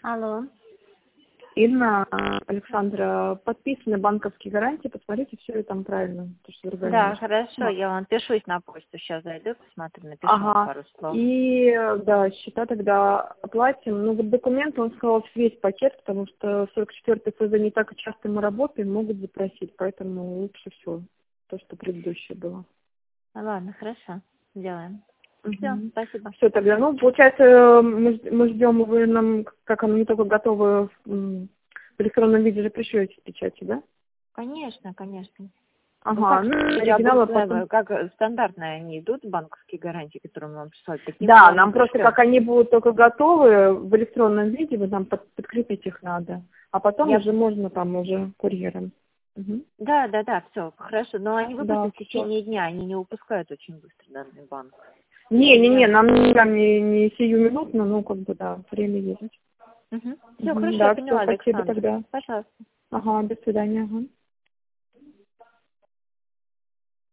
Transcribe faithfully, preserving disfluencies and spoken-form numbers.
Алло. Инна, Александра, подписаны банковские гарантии, посмотрите, все ли там правильно. То, что другая Да, немножко. хорошо, я вам пишусь на почту, сейчас зайду, посмотрю, напишу вам Ага. пару слов. И, да, счета тогда оплатим. Ну, вот документы, он сказал, весь пакет, потому что сорок четвёртый ФЗ не так часто мы работаем, могут запросить, поэтому лучше все, то, что предыдущее было. Ладно, хорошо, сделаем. Все, Угу. спасибо. Все тогда, ну, получается, мы, ж- мы ждем, вы нам, как оно не только готовы в, в электронном виде же пришлете печати, да? Конечно, конечно. Ну Ага, как, ну, я оригиналы потом. обычно, как стандартные они идут, банковские гарантии, которые мы вам прислали, таким Да, мы вам нам просто пришлем. как они будут только готовы в электронном виде, вы нам под- подкрепить их надо. А потом Я... уже можно там уже курьером. Мгм. Да, да, да, все, хорошо, но они Да, выпустят в все. течение дня, они не выпускают очень быстро данный банк. Не-не-не, Я... нам не, там не, не сиюминутно, ну как бы да, время есть. Угу. Все, Мгм. хорошо, я Да, все, поняла, спасибо Александр. тогда. Пожалуйста. Ага, до свидания. Ага.